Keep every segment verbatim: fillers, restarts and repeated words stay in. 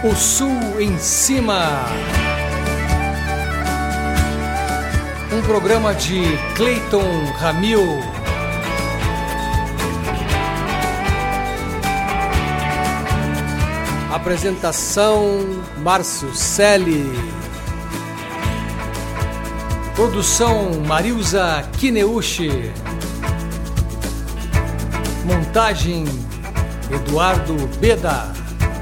O Sul em Cima. Um programa de Cleiton Ramil. Apresentação Márcio Selle. Produção Marilza Kineuchi. Montagem Eduardo Beda.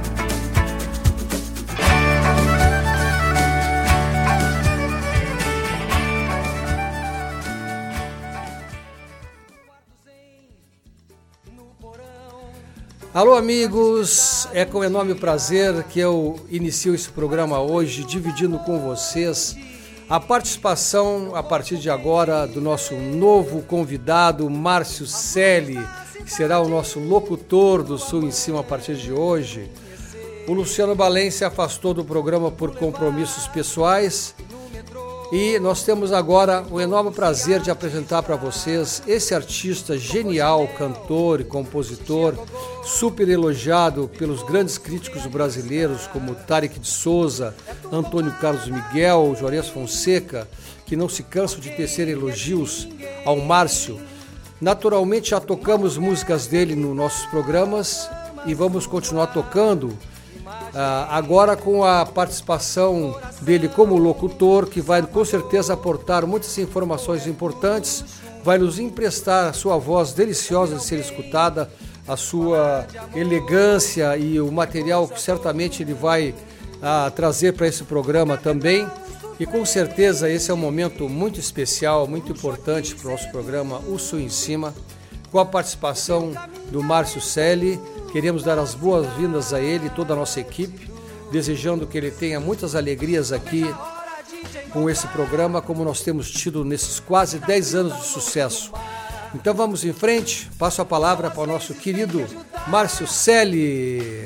Alô amigos, é com enorme prazer que eu inicio esse programa hoje, dividindo com vocês a participação, a partir de agora, do nosso novo convidado, Márcio Selle, que será o nosso locutor do Sul em Cima a partir de hoje. O Luciano Balém se afastou do programa por compromissos pessoais e nós temos agora o enorme prazer de apresentar para vocês esse artista genial, cantor e compositor, super elogiado pelos grandes críticos brasileiros como Tarek de Souza, Antônio Carlos Miguel, Juarez Fonseca, que não se cansam de tecer elogios ao Márcio. Naturalmente já tocamos músicas dele nos nossos programas e vamos continuar tocando, Uh, agora com a participação dele como locutor, que vai com certeza aportar muitas informações importantes, vai nos emprestar a sua voz deliciosa de ser escutada, a sua elegância e o material que certamente ele vai uh, trazer para esse programa também. E com certeza esse é um momento muito especial, muito importante para o nosso programa O Sul em Cima, com a participação do Márcio Selle. Queremos dar as boas-vindas a ele e toda a nossa equipe, desejando que ele tenha muitas alegrias aqui com esse programa, como nós temos tido nesses quase dez anos de sucesso. Então vamos em frente, passo a palavra para o nosso querido Márcio Selle.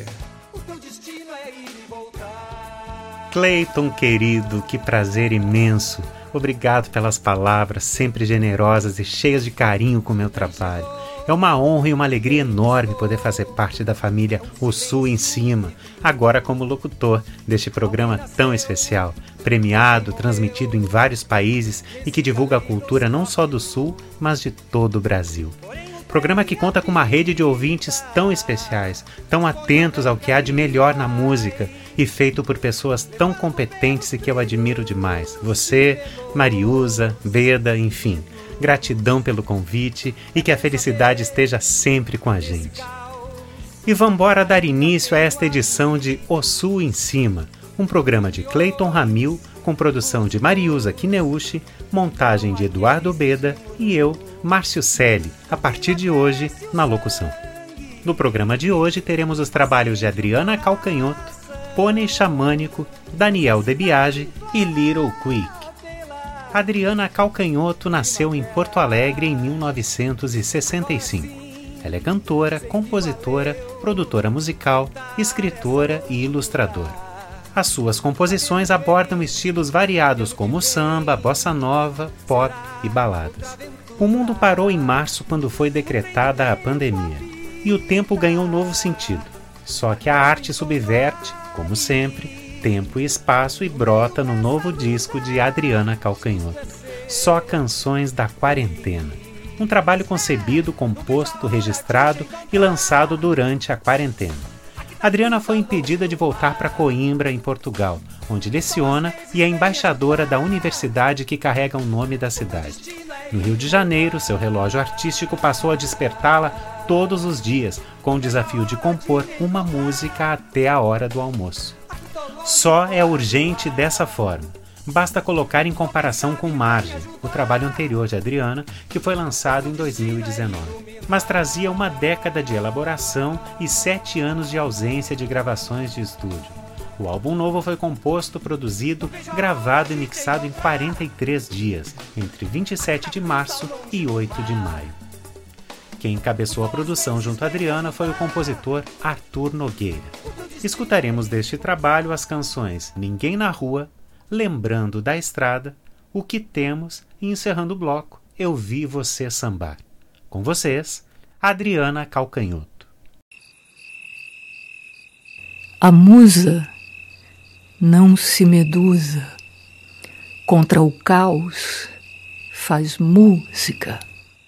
Cleiton querido, que prazer imenso. Obrigado pelas palavras sempre generosas e cheias de carinho com o meu trabalho. É uma honra e uma alegria enorme poder fazer parte da família O Sul em Cima, agora como locutor deste programa tão especial, premiado, transmitido em vários países e que divulga a cultura não só do Sul, mas de todo o Brasil. Programa que conta com uma rede de ouvintes tão especiais, tão atentos ao que há de melhor na música e feito por pessoas tão competentes e que eu admiro demais. Você, Mariusa, Beda, enfim. Gratidão pelo convite e que a felicidade esteja sempre com a gente. E vambora dar início a esta edição de O Sul em Cima, um programa de Cleiton Ramil, com produção de Mariusa Kineuchi, montagem de Eduardo Beda e eu, Márcio Selle, a partir de hoje, na locução. No programa de hoje teremos os trabalhos de Adriana Calcanhoto, Pônei Xamânico, Daniel De Biagi e Little Quick. Adriana Calcanhoto nasceu em Porto Alegre em mil novecentos e sessenta e cinco. Ela é cantora, compositora, produtora musical, escritora e ilustradora. As suas composições abordam estilos variados como samba, bossa nova, pop e baladas. O mundo parou em março quando foi decretada a pandemia, e o tempo ganhou um novo sentido. Só que a arte subverte, como sempre, tempo e espaço e brota no novo disco de Adriana Calcanhoto, Só Canções da Quarentena, um trabalho concebido, composto, registrado e lançado durante a quarentena. Adriana foi impedida de voltar para Coimbra, em Portugal, onde leciona e é embaixadora da universidade que carrega o nome da cidade. No Rio de Janeiro, seu relógio artístico passou a despertá-la todos os dias, com o desafio de compor uma música até a hora do almoço. Só é urgente dessa forma. Basta colocar em comparação com Margem, o trabalho anterior de Adriana, que foi lançado em dois mil e dezenove. Mas trazia uma década de elaboração e sete anos de ausência de gravações de estúdio. O álbum novo foi composto, produzido, gravado e mixado em quarenta e três dias, entre vinte e sete de março e oito de maio. Quem encabeçou a produção junto a Adriana foi o compositor Arthur Nogueira. Escutaremos deste trabalho as canções Ninguém na Rua, Lembrando da Estrada, O Que Temos e, encerrando o bloco, Eu Vi Você Sambar. Com vocês, Adriana Calcanhoto. A musa não se medusa. Contra o caos, faz música.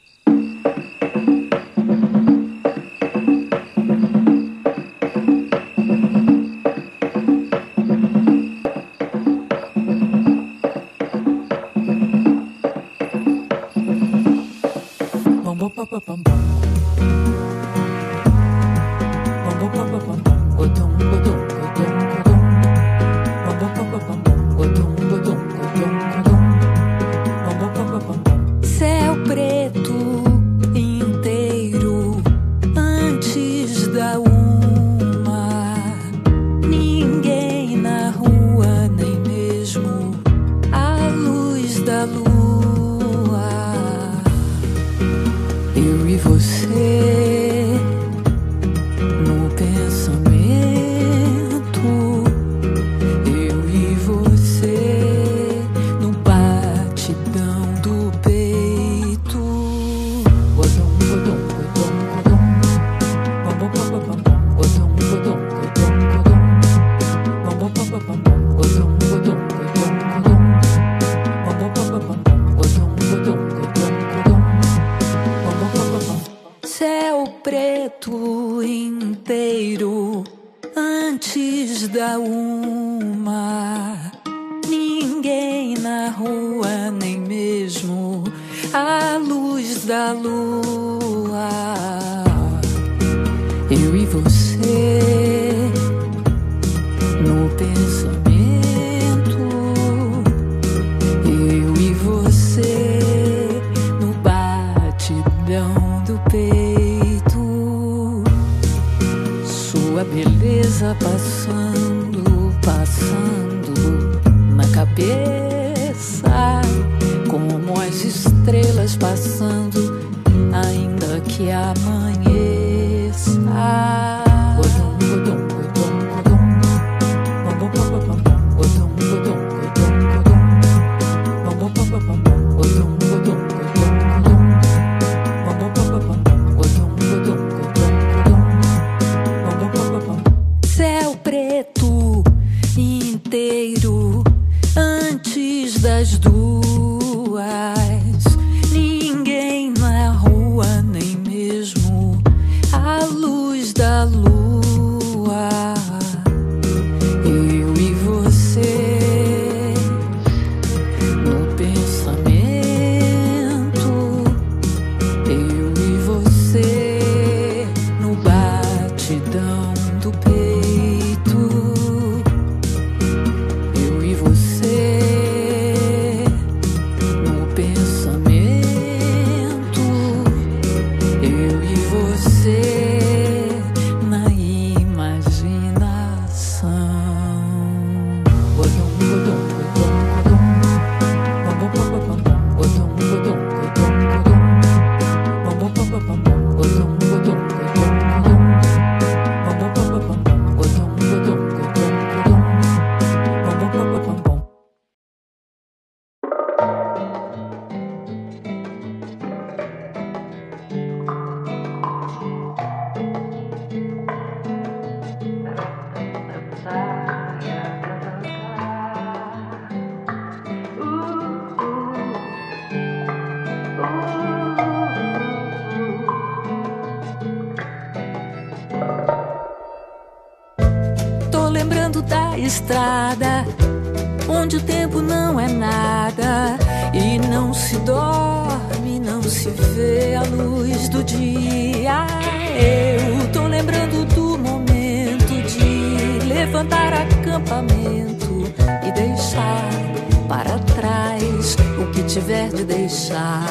Estrada, onde o tempo não é nada e não se dorme, não se vê a luz do dia. Eu tô lembrando do momento de levantar acampamento e deixar para trás o que tiver de deixar.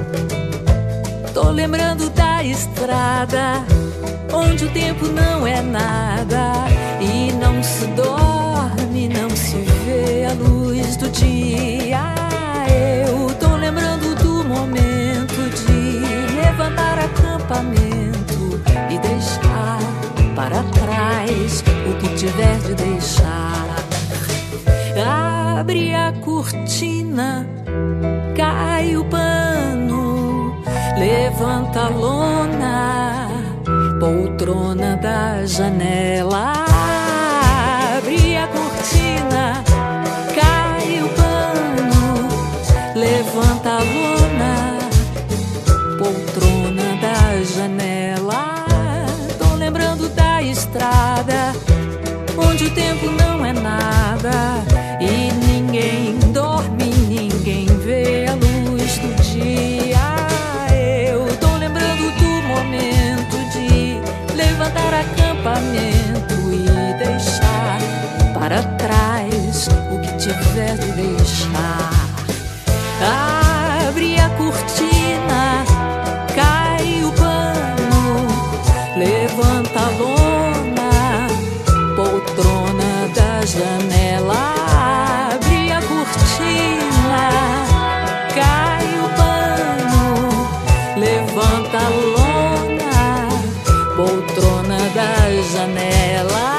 Tô lembrando da estrada, onde o tempo não é nada e não se dorme, não se vê a luz do dia. Eu tô lembrando do momento de levantar acampamento e deixar para trás o que tiver de deixar. Abre a cortina, cai o pano, levanta a lona, poltrona da janela. Abre a cortina, tempo não é nada e ninguém dorme, ninguém vê a luz do dia. Eu tô lembrando do momento de levantar acampamento e deixar para trás o que tiver de deixar. Abre a cortina, cai o pano, levanta a lona, poltrona da janela. Abre a cortina, cai o pano, levanta a lona, poltrona da janela.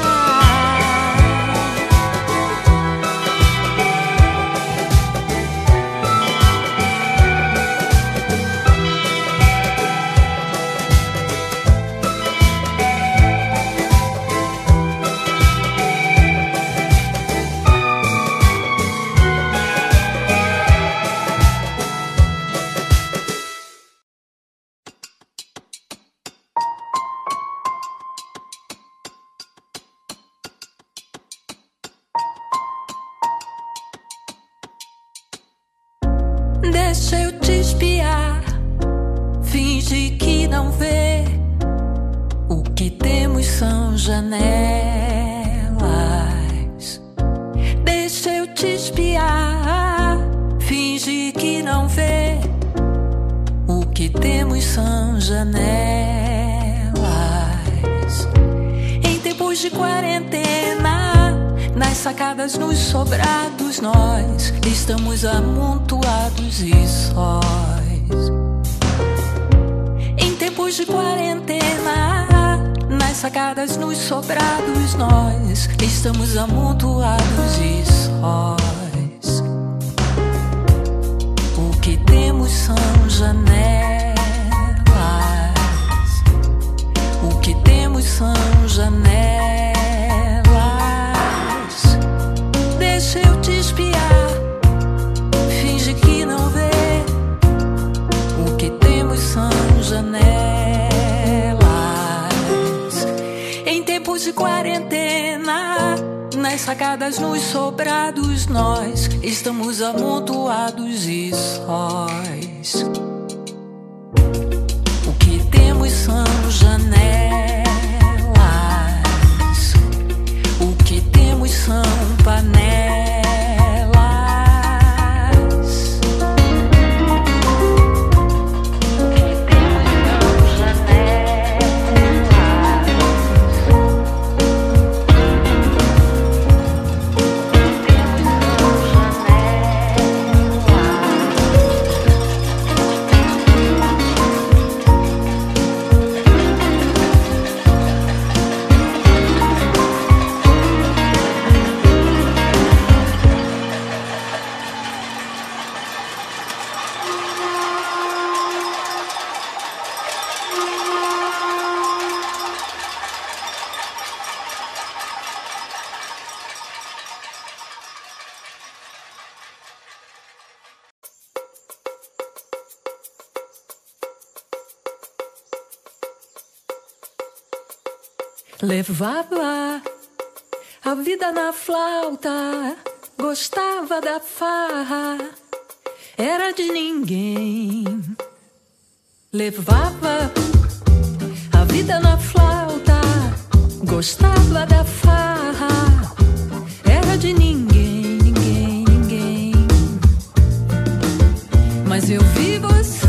Deixa eu te espiar, finge que não vê. O que temos são janelas. Deixa eu te espiar, finge que não vê. O que temos são janelas. Em tempos de quarentena, nas sacadas, nos sobrados, nós estamos amontoados e sós. Em tempos de quarentena, nas sacadas, nos sobrados, nós estamos amontoados e sós. O que temos são janelas. O que temos são janelas. Deixa eu te espiar, finge que não vê. O que temos são janelas. Em tempos de quarentena, nas sacadas, nos sobrados, nós estamos amontoados e sós. O que temos são janelas. O que temos são panelas. Levava a vida na flauta, gostava da farra, era de ninguém. Levava a vida na flauta, gostava da farra, era de ninguém, ninguém, ninguém. Mas eu vi você.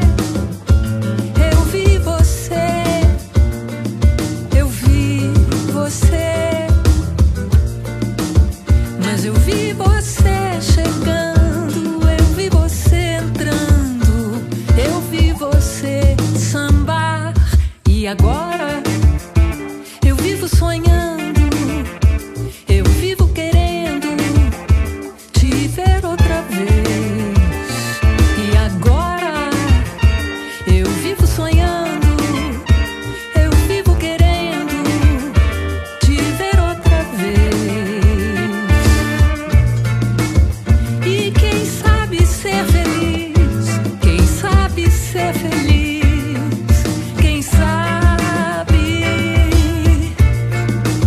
Mas eu vi você chegando, eu vi você entrando, eu vi você sambar. E agora eu vivo sonhando, eu vivo querendo te ver outra vez. E agora eu vivo sonhando, eu vivo querendo te ver outra vez. E quem sabe ser feliz, quem sabe ser feliz, quem sabe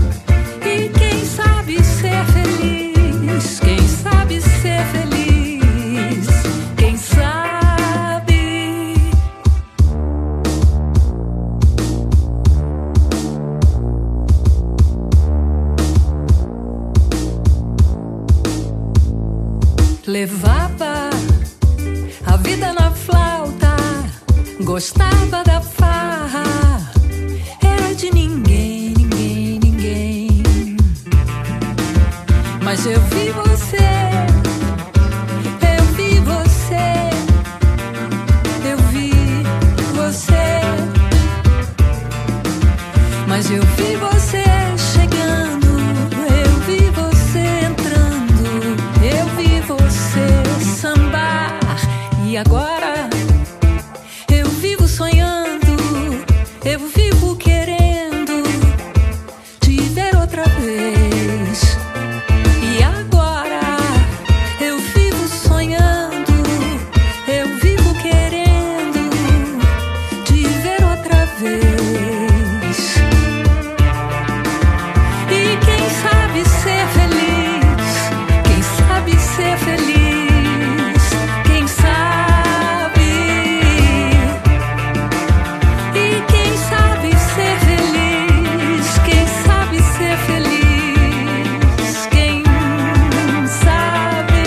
levava a vida na flauta, gostava da farra, era de ninguém, ninguém, ninguém. Mas eu vi você, eu vi você, eu vi você. Mas eu vi você chegando, eu vi você entrando, eu vi você sambar. E agora eu vivo sonhando, eu vivo querendo te ver outra vez. E agora eu vivo sonhando, eu vivo querendo te ver outra vez. E quem sabe ser feliz, quem sabe ser feliz, quem sabe. E quem sabe ser feliz, quem sabe ser feliz, quem sabe.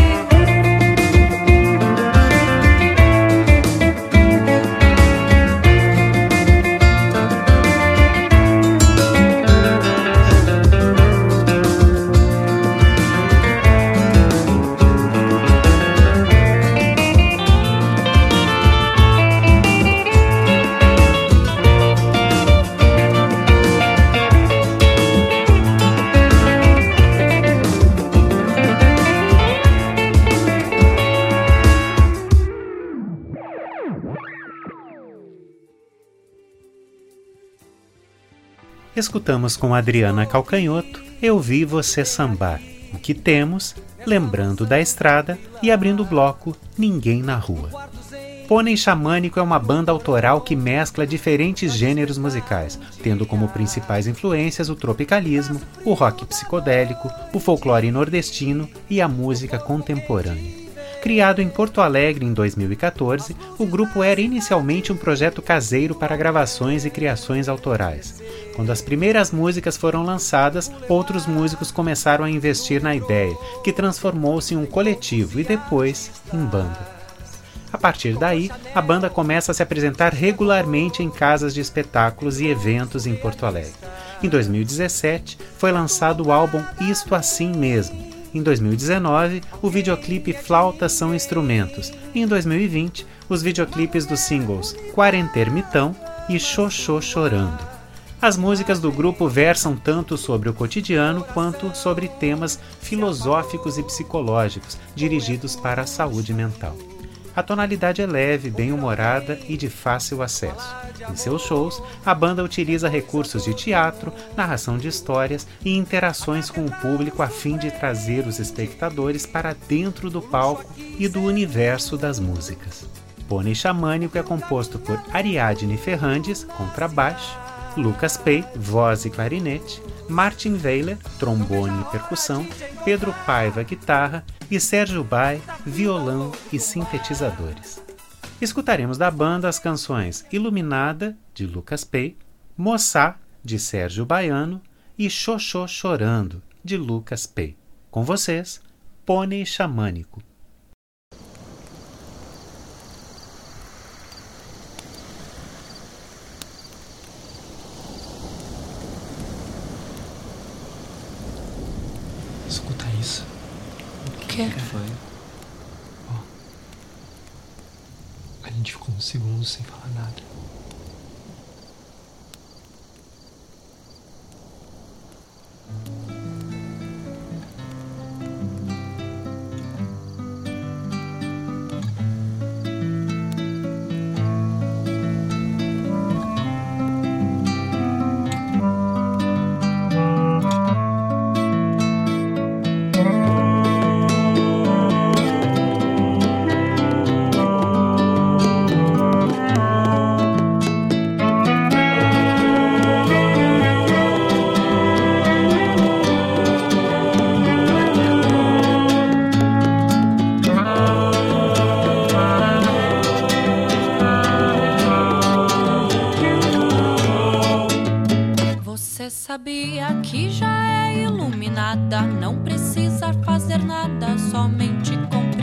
Escutamos com Adriana Calcanhoto, Eu Vi Você Sambar, O Que Temos, Lembrando da Estrada e abrindo o bloco, Ninguém na Rua. Pônei Xamânico é uma banda autoral que mescla diferentes gêneros musicais, tendo como principais influências o tropicalismo, o rock psicodélico, o folclore nordestino e a música contemporânea. Criado em Porto Alegre em dois mil e quatorze, o grupo era inicialmente um projeto caseiro para gravações e criações autorais. Quando as primeiras músicas foram lançadas, outros músicos começaram a investir na ideia, que transformou-se em um coletivo e depois em banda. A partir daí, a banda começa a se apresentar regularmente em casas de espetáculos e eventos em Porto Alegre. Em dois mil e dezessete, foi lançado o álbum Isto Assim Mesmo. Em dois mil e dezenove, o videoclipe Flautas São Instrumentos. E em dois mil e vinte, os videoclipes dos singles Quarentermitão e Xoxô Chorando. As músicas do grupo versam tanto sobre o cotidiano quanto sobre temas filosóficos e psicológicos dirigidos para a saúde mental. A tonalidade é leve, bem-humorada e de fácil acesso. Em seus shows, a banda utiliza recursos de teatro, narração de histórias e interações com o público a fim de trazer os espectadores para dentro do palco e do universo das músicas. Pônei Xamânico é composto por Ariadne Ferrandes, contrabaixo, Lucas Pei, voz e clarinete, Martin Weiler, trombone e percussão, Pedro Paiva, guitarra e Sérgio Bai, violão e sintetizadores. Escutaremos da banda as canções Iluminada, de Lucas Pei, Moçá, de Sérgio Baiano e Xoxô Chorando, de Lucas Pei. Com vocês, Pônei Xamânico. Escuta isso. O que foi? Ó. A gente ficou uns segundos sem falar nada. Sabia que já é iluminada, não precisa fazer nada, somente com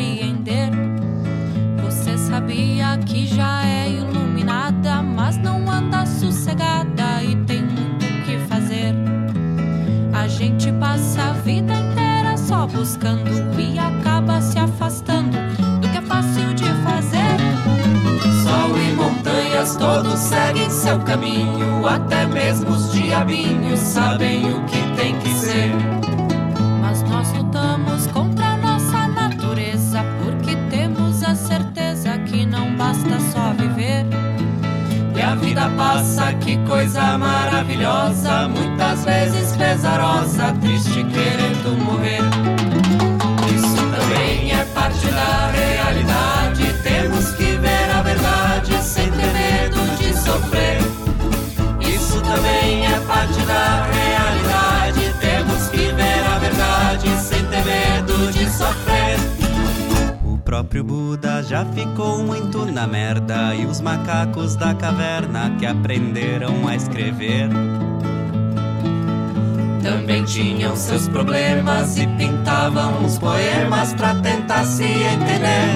sabia que já é iluminada, mas não anda sossegada e tem muito o que fazer. A gente passa a vida inteira só buscando e acaba se afastando do que é fácil de fazer. Sol e montanhas todos seguem seu caminho, até mesmo os diabinhos sabem o que tem que ser. Mas nós lutamos contra a nossa natureza, porque temos a certeza que não basta só viver. E a vida passa, que coisa maravilhosa, muitas vezes pesarosa, triste querendo morrer. Isso também é parte da realidade, temos que ver a verdade sem ter medo de sofrer. Isso também é parte da realidade, temos que ver a verdade sem ter medo de sofrer. O próprio Buda já ficou muito na merda, e os macacos da caverna que aprenderam a escrever também tinham seus problemas e pintavam os poemas pra tentar se entender.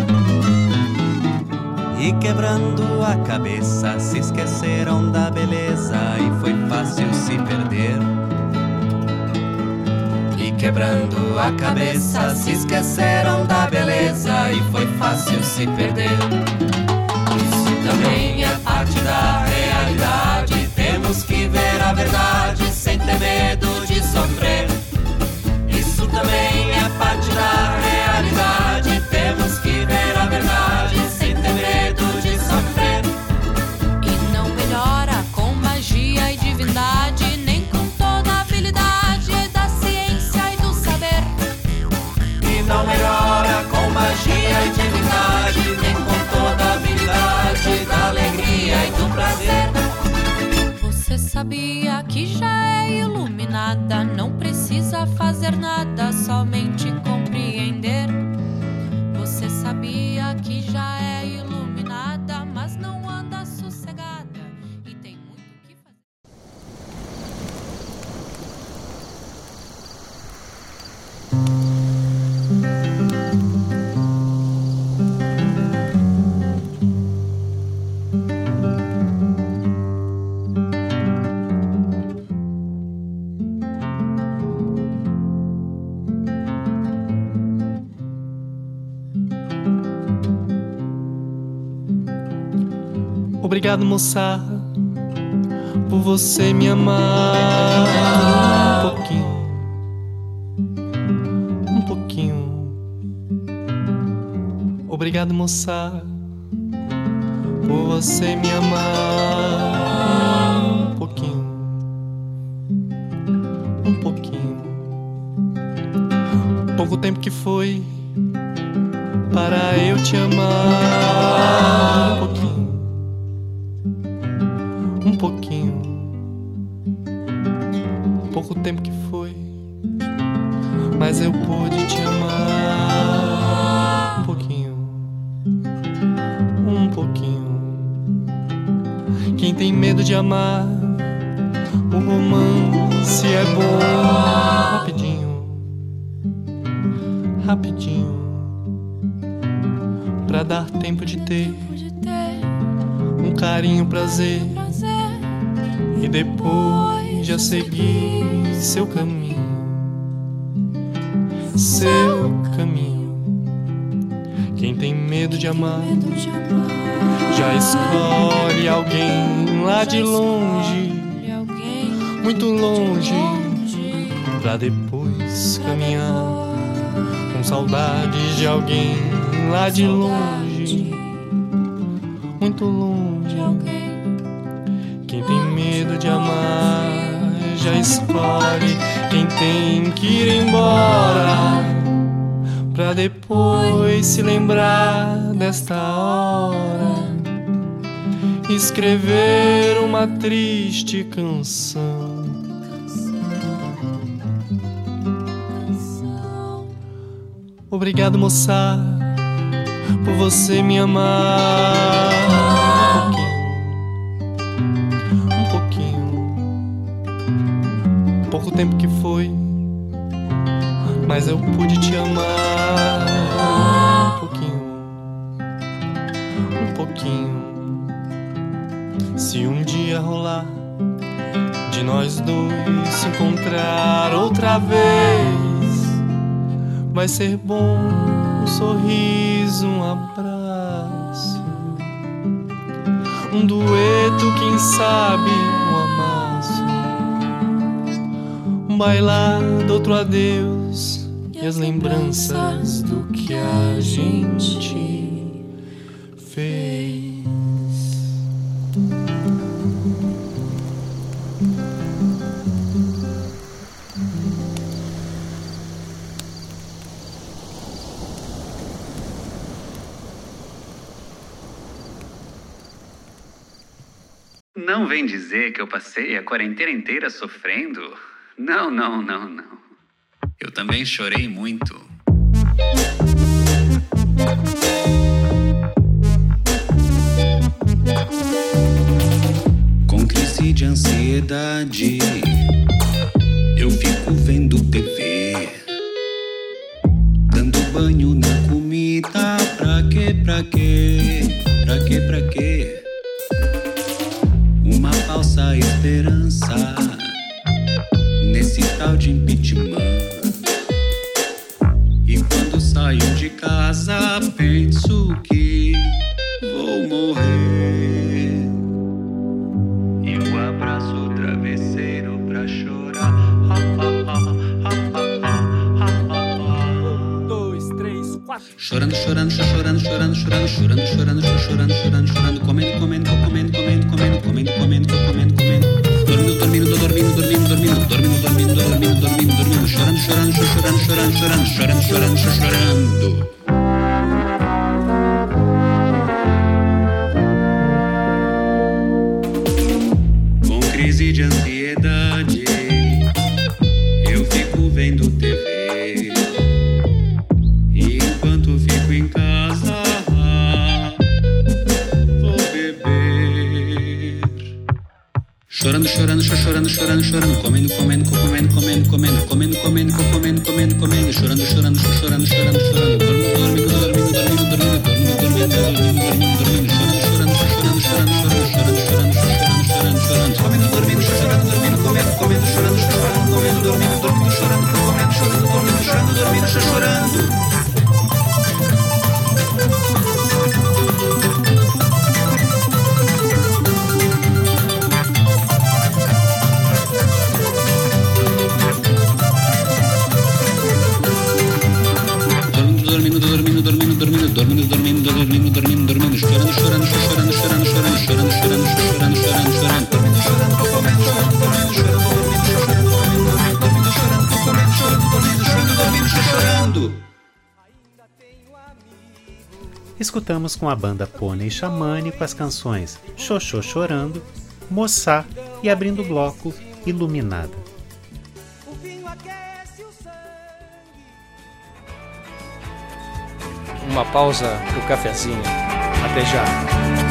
E quebrando a cabeça se esqueceram da beleza e foi fácil se perder. E quebrando a cabeça se esqueceram da beleza e foi fácil se perder. Isso também é parte da realidade, temos que ver a verdade sem ter medo de sofrer. Isso também é parte da realidade, temos que ver a verdade sem ter medo de sofrer. E não melhora com magia e divindade, nem com toda a habilidade da ciência e do saber. E não melhora com magia e divindade, nem com toda a habilidade da alegria e do prazer. Você sabia que já é iluminada, não precisa fazer nada, somente compreender. Você sabia que já é iluminada, mas não anda sossegada e tem muito o que fazer. Obrigado, moça, por você me amar um pouquinho, um pouquinho. Obrigado, moça, por você me amar um pouquinho, um pouquinho. Pouco tempo que foi para eu te amar um pouquinho, um pouquinho. Pouco tempo que foi, mas eu pude te amar um pouquinho, um pouquinho. Quem tem medo de amar, o romance é bom. Rapidinho, rapidinho, pra dar tempo de ter um carinho, prazer, e depois já seguir seu caminho, seu caminho. Quem tem medo de amar já escolhe alguém lá de longe, muito longe, pra depois caminhar com saudades de alguém lá de longe, muito longe. Quem tem medo de amar já escolhe quem tem que ir embora, pra depois se lembrar desta hora, escrever uma triste canção. Obrigado, moça, por você me amar um pouquinho, pouco tempo que foi, mas eu pude te amar um pouquinho, um pouquinho. Se um dia rolar de nós dois se encontrar outra vez, vai ser bom um sorriso, um abraço, um dueto, quem sabe um amasso, um bailado, outro adeus e as lembranças do que a gente fez. Não vem dizer que eu passei a quarentena inteira sofrendo? Não, não, não, não. Eu também chorei muito. Com crise de ansiedade, eu fico vendo T V, dando banho na comida. Pra quê, pra quê, pra quê, pra quê? Uma falsa esperança nesse tal de impeachment. E quando saio de casa penso que vou morrer. Eu abraço o travesseiro pra chorar. Um, dois, três, quatro. Chorando, chorando, chorando, chorando, chorando, chorando, chorando, chorando, chorando, chorando, comendo, comendo, comendo, comendo, comendo, comendo, comendo, comendo, comendo, dormindo, dormindo, dormindo, dormindo, dormindo, dormindo, dormindo, dormindo, dormindo, dormindo, chorando, chorando, chorando, chorando, chorando, chorando, chorando, chorando. Com crise de ansiedade, eu fico vendo T V. E enquanto fico em casa, vou beber. Chorando, chorando, chorando, chorando, chorando, comendo, comendo, comendo, comendo, comendo, comendo, comendo, comendo, comendo, comendo, chorando, chorando, chorando, chorando, chorando, dormindo, dormindo, dormindo, dormindo, dormindo, dormindo, dormindo, dormindo, dormindo, chorando, chorando, chorando, chorando, chorando, chorando, chorando, chorando, chorando, comendo, dormindo, chorando, dormindo, comendo, comendo, chorando, chorando, comendo, dormindo, dormindo, chorando, comendo, chorando, dormindo, chorando, dormindo, chorando. Dormindo, dormindo, dormindo, dormindo, dormindo, dormindo, dormindo, dormindo, dormindo, chorando, chorando, chorando, chorando, chorando, chorando, chorando, chorando, chorando, chorando, dormindo, chorando, comendo, chorando, dormindo, chorando, dormindo, chorando, dormindo, dormindo, chorando, comendo, chorando, dormindo, chorando, dormindo, chorando. Escutamos com a banda Pônei Xamânico as canções Xoxô Chorando, Moçá e abrindo o bloco Iluminada. Uma pausa pro cafezinho. Até já.